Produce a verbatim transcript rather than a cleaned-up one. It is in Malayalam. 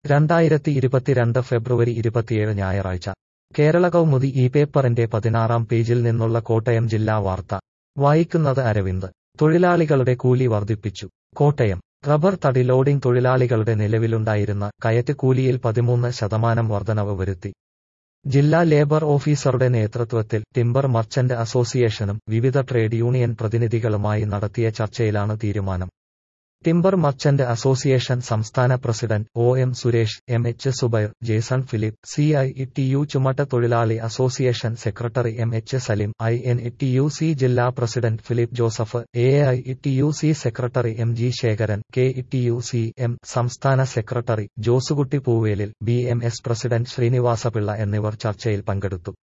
രണ്ടായിരത്തി ഇരുപത്തിരണ്ട് ഫെബ്രുവരി ഇരുപത്തിയേഴ് ഞായറാഴ്ച കേരള കൗമുദി ഈ പേപ്പറിന്റെ പതിനാറാം പേജിൽ നിന്നുള്ള കോട്ടയം ജില്ലാ വാർത്ത വായിക്കുന്നത് അരവിന്ദ്. തൊഴിലാളികളുടെ കൂലി വർദ്ധിപ്പിച്ചു. കോട്ടയം. റബ്ബർ തടി ലോഡിംഗ് തൊഴിലാളികളുടെ നിലവിലുണ്ടായിരുന്ന കയറ്റ് കൂലിയിൽ പതിമൂന്ന് ശതമാനം വർധനവ് വരുത്തി. ജില്ലാ ലേബർ ഓഫീസറുടെ നേതൃത്വത്തിൽ ടിമ്പർ മർച്ചന്റ് അസോസിയേഷനും വിവിധ ട്രേഡ് യൂണിയൻ പ്രതിനിധികളുമായി നടത്തിയ ചർച്ചയിലാണ് തീരുമാനം. ടിമ്പർ മർച്ചന്റ് അസോസിയേഷൻ സംസ്ഥാന president O M Suresh, M H Zubair, Jason Philip, C I T U ചുമട്ട് തൊഴിലാളി association secretary M H Salim, I N T U C ജില്ലാ president Philip Joseph, A I T U C secretary M G Sekharan, K T U C M സംസ്ഥാന secretary Josekutty Poovelil, B M S president Srinivasapillai എന്നിവർ ചർച്ചയിൽ പങ്കെടുത്തു.